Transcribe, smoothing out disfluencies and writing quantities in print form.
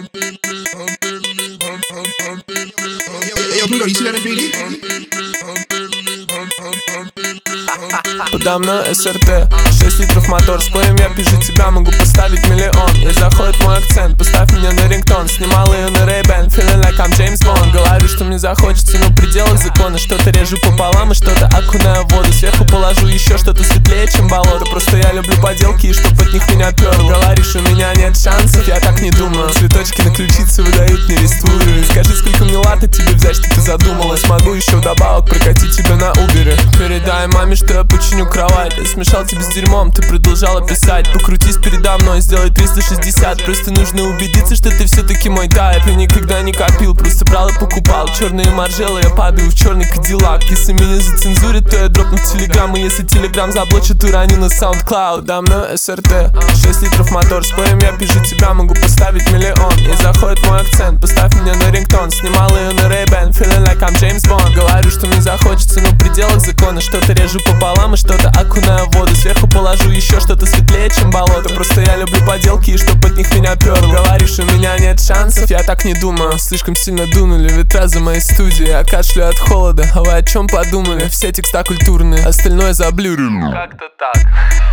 Yo, Pluto, you see that in 3D? Подо мной СРТ, 6 литров мотор. Споем, я пишу тебя, могу поставить миллион. И заходит мой акцент, поставь меня на рингтон. Снимал ее на Ray-Ban, feeling like I'm James Bond. Говорю, что мне захочется, но в пределах закона. Что-то режу пополам и что-то окунаю в воду. Сверху положу еще что-то светлее, чем болото. Просто я люблю поделки и чтоб от них меня пёрло. Говоришь, у меня нет шансов, я так не думаю. Цветочки на ключице выдают мне рествую. И скажи, сколько мне латы тебе взять, что ты задумалась. Могу еще вдобавок прокатить тебя на Убере. Передай маме, что я починю кровать. Я смешал тебя с дерьмом, ты продолжала писать. Покрутись передо мной, сделай 360. Просто нужно убедиться, что ты все-таки мой тайп. Я никогда не копил, просто брал и покупал черные маржелы, я падаю в черный кадиллак. Если меня зацензурят, то я дропну телеграм. И если телеграм заблочит, уроню на SoundCloud. Да мной СРТ, 6 литров мотор. Споем, я пишу тебя, могу поставить миллион. И заходит мой акцент, поставь меня на рингтон. Снимал ее на Ray-Ban, feeling like I'm James Bond. Говорю, что мне захочется, но в пределах закона. Что-то режу пополам и что-то окунаю в воду. Сверху положу еще что-то светлее, чем болото. Просто я люблю поделки и чтоб от них меня пёрло. Говоришь, у меня нет шансов, я так не думаю. Слишком сильно дунули ветра за моей студией. Я кашляю от холода, а вы о чем подумали? Все текста культурные, остальное заблюрю. Как-то так.